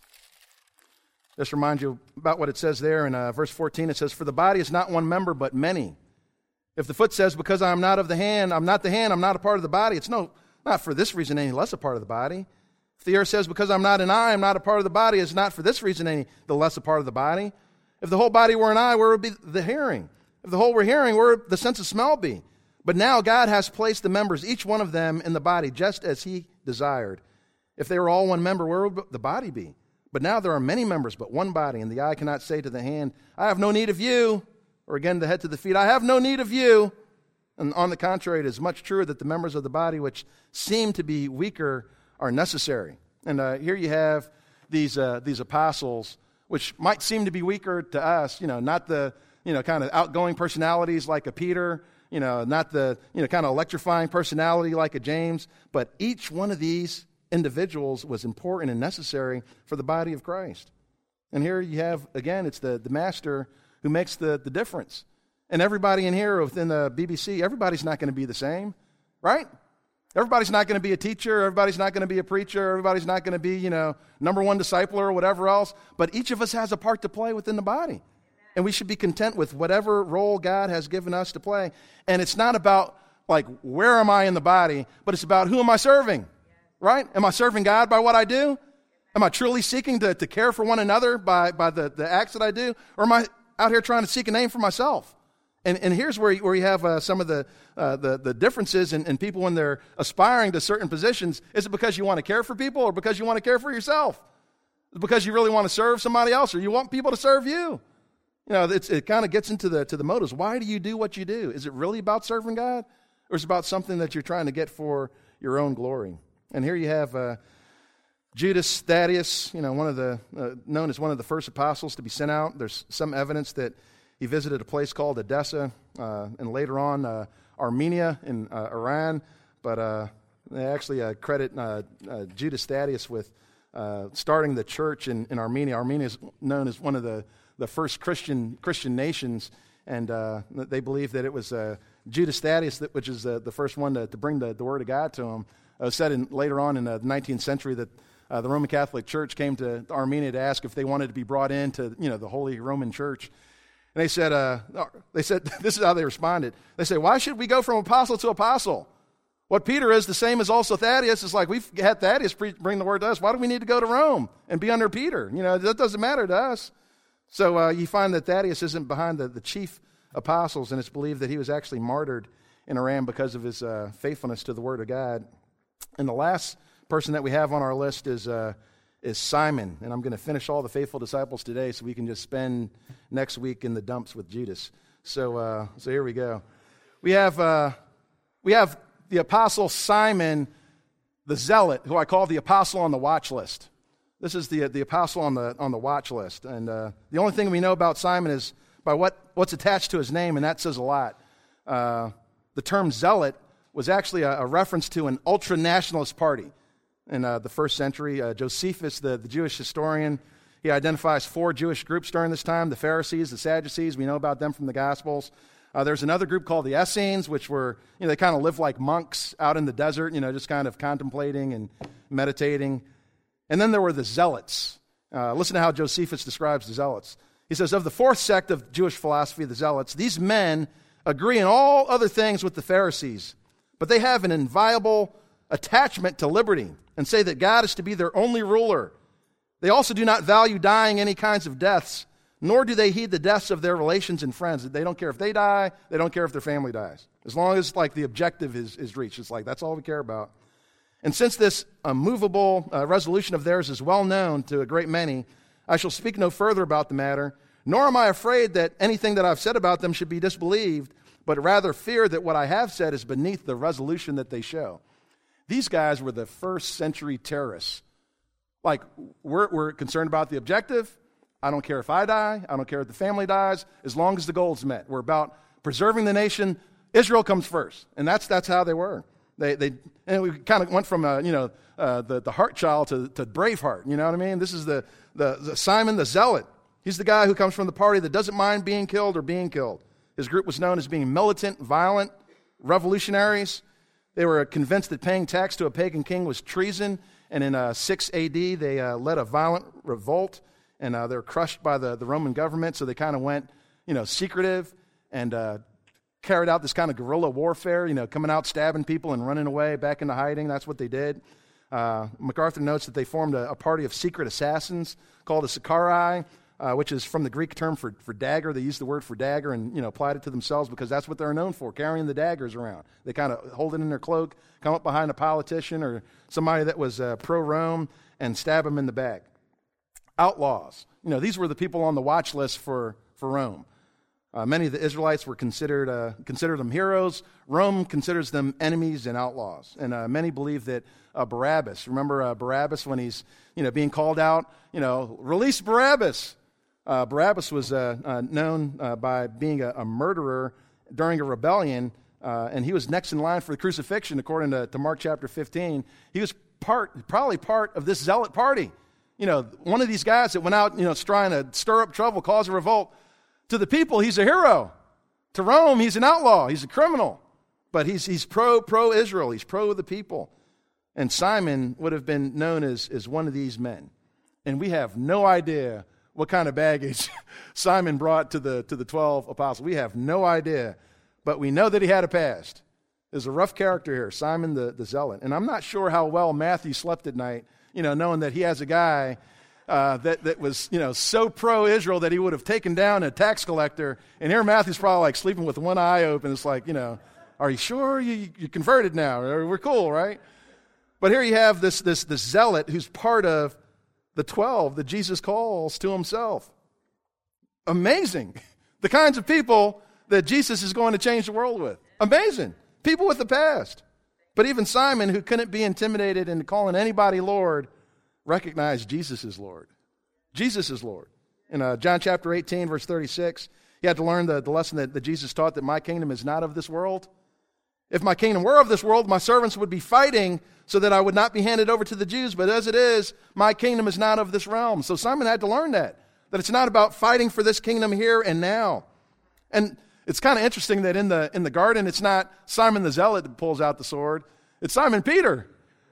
Just remind you about what it says there in uh, verse fourteen. It says, "For the body is not one member, but many. If the foot says, because I am not of the hand, I'm not the hand, I'm not a part of the body, it's no, not for this reason any less a part of the body. If the ear says, because I'm not an eye, I'm not a part of the body, it's not for this reason any the less a part of the body. If the whole body were an eye, where would be the hearing? If the whole were hearing, where would the sense of smell be? But now God has placed the members, each one of them, in the body, just as he desired. If they were all one member, where would the body be? But now there are many members, but one body, and the eye cannot say to the hand, I have no need of you. Or again, the head to the feet, I have no need of you. And on the contrary, it is much truer that the members of the body which seem to be weaker are necessary." And uh, here you have these uh, these apostles, which might seem to be weaker to us, you know, not the, you know, kind of outgoing personalities like a Peter, you know, not the, you know, kind of electrifying personality like a James, but each one of these individuals was important and necessary for the body of Christ. And here you have, again, it's the, the master who makes the, the difference. And everybody in here within the B B C, everybody's not going to be the same, right? Everybody's not going to be a teacher. Everybody's not going to be a preacher. Everybody's not going to be, you know, number one discipler or whatever else. But each of us has a part to play within the body. And we should be content with whatever role God has given us to play. And it's not about, like, where am I in the body, but it's about who am I serving, right? Am I serving God by what I do? Am I truly seeking to, to care for one another by, by the, the acts that I do? Or am I out here trying to seek a name for myself? And, and here's where you, where you have uh, some of the, uh, the, the differences in, in people when they're aspiring to certain positions. Is it because you want to care for people, or because you want to care for yourself? Is it because you really want to serve somebody else, or you want people to serve you? You know, it's, it kind of gets into the to the motives. Why do you do what you do? Is it really about serving God, or is it about something that you're trying to get for your own glory? And here you have uh, Judas Thaddeus, you know, one of the uh, known as one of the first apostles to be sent out. There's some evidence that he visited a place called Edessa, uh, and later on uh, Armenia in uh, Iran. But uh, they actually uh, credit uh, uh, Judas Thaddeus with uh, starting the church in, in Armenia. Armenia is known as one of the, the first Christian Christian nations, and uh, they believe that it was uh, Judas Thaddeus, that, which is uh, the first one to, to bring the, the word of God to him. It was said in, later on in the nineteenth century that uh, the Roman Catholic Church came to Armenia to ask if they wanted to be brought into, you know, the Holy Roman Church. And they said, uh, they said, this is how they responded. They said, why should we go from apostle to apostle? What Peter is, the same as also Thaddeus. It's like, we've had Thaddeus pre- bring the word to us. Why do we need to go to Rome and be under Peter? You know, that doesn't matter to us. So uh, you find that Thaddeus isn't behind the, the chief apostles, and it's believed that he was actually martyred in Iran because of his uh, faithfulness to the word of God. And the last person that we have on our list is uh, is Simon. And I'm going to finish all the faithful disciples today so we can just spend next week in the dumps with Judas. So uh, so here we go. We have uh, we have the apostle Simon, the zealot, who I call the apostle on the watch list. This is the the apostle on the on the watch list. And uh, the only thing we know about Simon is by what, what's attached to his name, and that says a lot. Uh, the term zealot was actually a, a reference to an ultra-nationalist party. In uh, the first century, uh, Josephus, the, the Jewish historian, he identifies four Jewish groups during this time: the Pharisees, the Sadducees. We know about them from the Gospels. Uh, there's another group called the Essenes, which were, you know, they kind of lived like monks out in the desert, you know, just kind of contemplating and meditating. And then there were the Zealots. Uh, listen to how Josephus describes the Zealots. He says, of the fourth sect of Jewish philosophy, the Zealots, these men agree in all other things with the Pharisees, but they have an inviolable attachment to liberty and say that God is to be their only ruler. They also do not value dying any kinds of deaths, nor do they heed the deaths of their relations and friends. They don't care if they die. They don't care if their family dies. As long as like the objective is, is reached. It's like that's all we care about. And since this immovable uh, resolution of theirs is well known to a great many, I shall speak no further about the matter, Nor am I afraid that anything that I've said about them should be disbelieved, but rather fear that what I have said is beneath the resolution that they show. These guys were the first century terrorists. Like, we're, we're concerned about the objective. I don't care if I die. I don't care if the family dies, as long as the goal's met. We're about preserving the nation. Israel comes first. And that's that's how they were. They they and we kind of went from uh, you know uh, the the heart child to to Braveheart. You know what I mean? This is the, the the Simon the Zealot. He's the guy who comes from the party that doesn't mind being killed or being killed. His group was known as being militant, violent, revolutionaries. They were convinced that paying tax to a pagan king was treason. And in uh, six A D, they uh, led a violent revolt, and uh, they were crushed by the, the Roman government. So they kind of went, you know, secretive and uh, carried out this kind of guerrilla warfare, you know, coming out, stabbing people and running away back into hiding. That's what they did. Uh, MacArthur notes that they formed a, a party of secret assassins called the Sicarii, uh, which is from the Greek term for, for dagger. They used the word for dagger and, you know, applied it to themselves because that's what they're known for, carrying the daggers around. They kind of hold it in their cloak, come up behind a politician or somebody that was uh, pro-Rome and stab them in the back. Outlaws. You know, these were the people on the watch list for, for Rome. Uh, many of the Israelites were considered uh, considered them heroes. Rome considers them enemies and outlaws. And uh, many believe that uh, Barabbas, remember uh, Barabbas when he's you know being called out, you know, release Barabbas. Uh, Barabbas was uh, uh, known uh, by being a, a murderer during a rebellion, uh, and he was next in line for the crucifixion, according to, to Mark chapter fifteen. He was part, probably part of this zealot party. You know, one of these guys that went out, you know, trying to stir up trouble, cause a revolt. To the people, he's a hero. To Rome, he's an outlaw. He's a criminal. But he's he's pro pro Israel. He's pro the people. And Simon would have been known as, as one of these men. And we have no idea what kind of baggage Simon brought to the to the twelve apostles. We have no idea. But we know that he had a past. There's a rough character here, Simon the, the Zealot. And I'm not sure how well Matthew slept at night, you know, knowing that he has a guy Uh, that, that was, you know, so pro-Israel that he would have taken down a tax collector. And here Matthew's probably like sleeping with one eye open. It's like, you know, are you sure you, you converted now? We're cool, right? But here you have this, this, this zealot who's part of the twelve that Jesus calls to himself. Amazing. The kinds of people that Jesus is going to change the world with. Amazing. People with the past. But even Simon, who couldn't be intimidated into calling anybody Lord, recognize Jesus is Lord. Jesus is Lord. In uh, John chapter eighteen, verse thirty-six, he had to learn the, the lesson that, that Jesus taught, that my kingdom is not of this world. If my kingdom were of this world, my servants would be fighting so that I would not be handed over to the Jews. But as it is, my kingdom is not of this realm. So Simon had to learn that, that it's not about fighting for this kingdom here and now. And it's kind of interesting that in the in the garden, it's not Simon the Zealot that pulls out the sword. It's Simon Peter.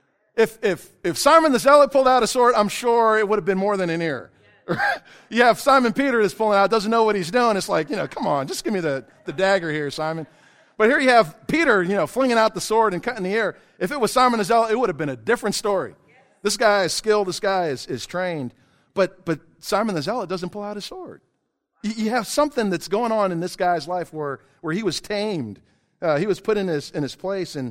If if if Simon the Zealot pulled out a sword, I'm sure it would have been more than an ear. You have Simon Peter that's pulling out, doesn't know what he's doing. It's like, you know, come on, just give me the, the dagger here, Simon. But here you have Peter, you know, flinging out the sword and cutting the air. If it was Simon the Zealot, it would have been a different story. This guy is skilled, this guy is, is trained. But but Simon the Zealot doesn't pull out his sword. You, you have something that's going on in this guy's life where, where he was tamed. Uh, he was put in his in his place, and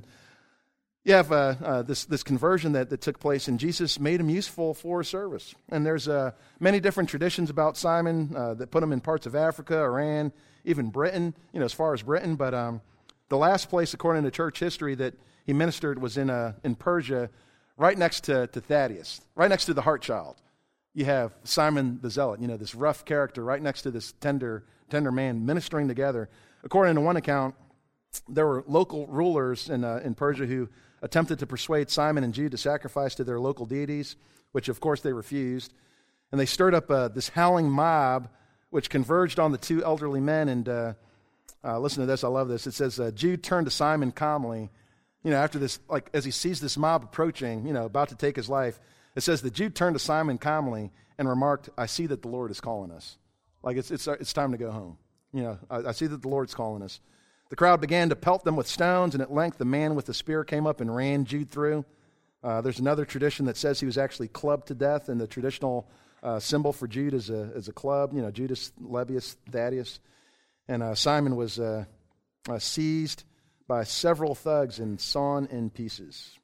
you have uh, uh, this this conversion that, that took place, and Jesus made him useful for service. And there's uh, many different traditions about Simon uh, that put him in parts of Africa, Iran, even Britain, you know, as far as Britain. But um, the last place, according to church history, that he ministered was in uh, in Persia, right next to, to Thaddeus, right next to the heart child. You have Simon the Zealot, you know, this rough character, right next to this tender tender man, ministering together. According to one account, there were local rulers in uh, in Persia who attempted to persuade Simon and Jude to sacrifice to their local deities, which of course they refused. And they stirred up uh, this howling mob, which converged on the two elderly men. And uh, uh, listen to this, I love this. It says, uh, Jude turned to Simon calmly, you know, after this, like as he sees this mob approaching, you know, about to take his life. It says that Jude turned to Simon calmly and remarked, I see that the Lord is calling us. Like it's it's it's time to go home. You know, I, I see that the Lord's calling us. The crowd began to pelt them with stones, and at length the man with the spear came up and ran Jude through. Uh, there's another tradition that says he was actually clubbed to death, and the traditional uh, symbol for Jude is a, is a club, you know, Judas, Lebbeus, Thaddeus. And uh, Simon was uh, uh, seized by several thugs and sawn in pieces.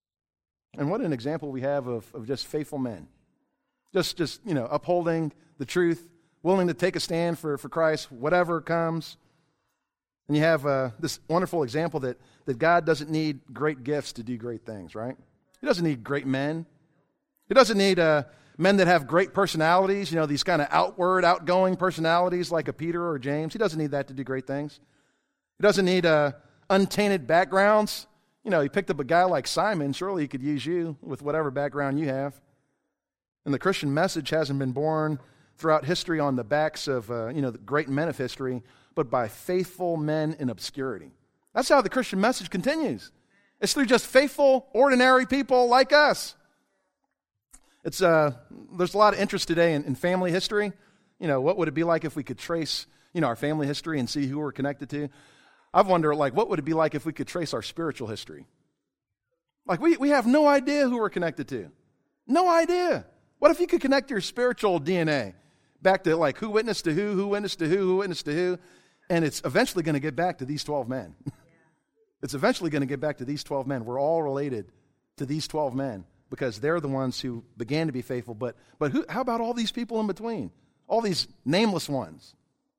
And what an example we have of, of just faithful men. Just, just you know, upholding the truth, willing to take a stand for, for Christ, whatever comes. And you have uh, this wonderful example that, that God doesn't need great gifts to do great things, right? He doesn't need great men. He doesn't need uh, men that have great personalities, you know, these kind of outward, outgoing personalities like a Peter or James. He doesn't need that to do great things. He doesn't need uh, untainted backgrounds. You know, he picked up a guy like Simon. Surely he could use you with whatever background you have. And the Christian message hasn't been born throughout history on the backs of, uh, you know, the great men of history, but by faithful men in obscurity. That's how the Christian message continues. It's through just faithful, ordinary people like us. It's uh, there's a lot of interest today in, in family history. You know, what would it be like if we could trace, you know, our family history and see who we're connected to? I've wondered, like, what would it be like if we could trace our spiritual history? Like, we, we have no idea who we're connected to. No idea. What if you could connect your spiritual D N A back to, like, who witnessed to who, who witnessed to who, who witnessed to who, and it's eventually going to get back to these twelve men. It's eventually going to get back to these twelve men. We're all related to these twelve men because they're the ones who began to be faithful. But but who? How about all these people in between? All these nameless ones?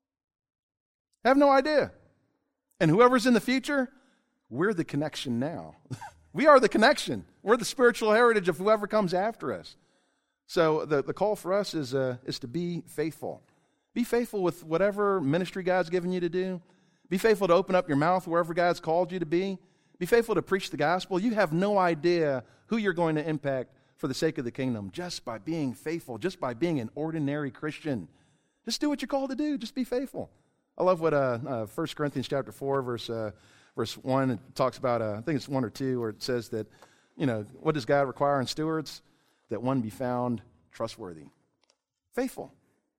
I have no idea. And whoever's in the future, we're the connection now. We are the connection. We're the spiritual heritage of whoever comes after us. So the, the call for us is uh, is to be faithful. Be faithful with whatever ministry God's given you to do. Be faithful to open up your mouth wherever God's called you to be. Be faithful to preach the gospel. You have no idea who you're going to impact for the sake of the kingdom just by being faithful, just by being an ordinary Christian. Just do what you're called to do. Just be faithful. I love what uh, uh, First Corinthians chapter four, verse uh, verse one, it talks about, uh, I think it's one or two, where it says that, you know, what does God require in stewards? That one be found trustworthy. Faithful.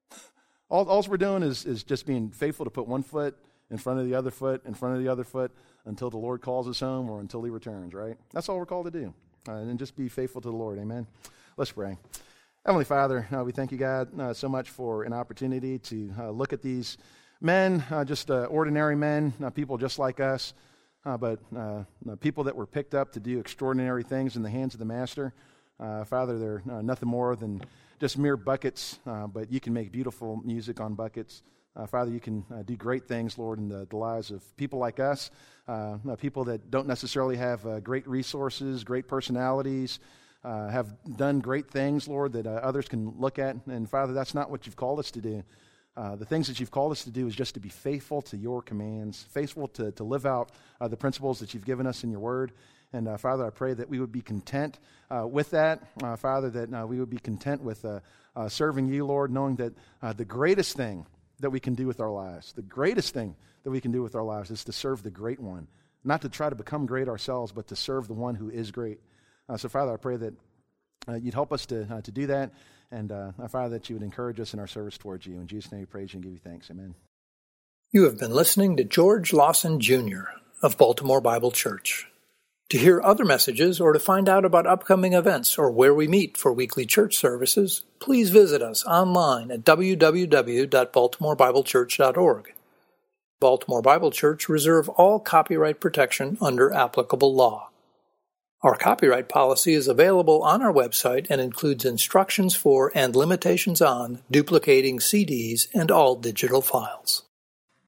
All, all we're doing is, is just being faithful to put one foot in front of the other foot, in front of the other foot, until the Lord calls us home or until he returns, right? That's all we're called to do. Uh, and just be faithful to the Lord, amen? Let's pray. Heavenly Father, uh, we thank you, God, uh, so much for an opportunity to uh, look at these men, uh, just uh, ordinary men, uh, people just like us, uh, but uh, people that were picked up to do extraordinary things in the hands of the Master. Uh, Father, they're uh, nothing more than just mere buckets, uh, but you can make beautiful music on buckets. Uh, Father, you can uh, do great things, Lord, in the, the lives of people like us, uh, people that don't necessarily have uh, great resources, great personalities, uh, have done great things, Lord, that uh, others can look at. And Father, that's not what you've called us to do. Uh, the things that you've called us to do is just to be faithful to your commands, faithful to, to live out uh, the principles that you've given us in your word. And uh, Father, I pray that we would be content uh, with that. Uh, Father, that uh, we would be content with uh, uh, serving you, Lord, knowing that uh, the greatest thing that we can do with our lives, the greatest thing that we can do with our lives is to serve the great one. Not to try to become great ourselves, but to serve the one who is great. Uh, so, Father, I pray that uh, you'd help us to uh, to do that. And, uh, Father, that you would encourage us in our service towards you. In Jesus' name we praise you and give you thanks. Amen. You have been listening to George Lawson, Junior of Baltimore Bible Church. To hear other messages or to find out about upcoming events or where we meet for weekly church services, please visit us online at w w w dot baltimore bible church dot org. Baltimore Bible Church reserve all copyright protection under applicable law. Our copyright policy is available on our website and includes instructions for and limitations on duplicating C Ds and all digital files.